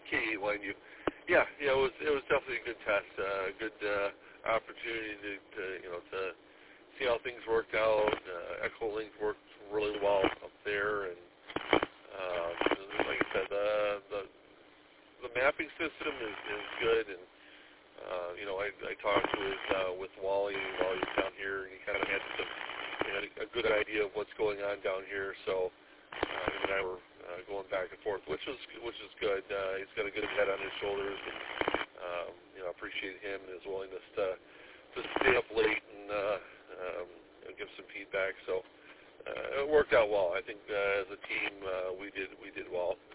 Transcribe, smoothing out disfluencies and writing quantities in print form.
K8YU. Yeah, it was definitely a good test, good opportunity to see how things worked out. Echolink worked really well up there, and like I said, the mapping system is good, and I talked with Wally. Wally's down here, and he kind of had a good idea of what's going on down here. So him and I were going back and forth, which is good. He's got a good head on his shoulders, and appreciate him and his willingness to stay up late and give some feedback. So it worked out well. I think as a team we did well.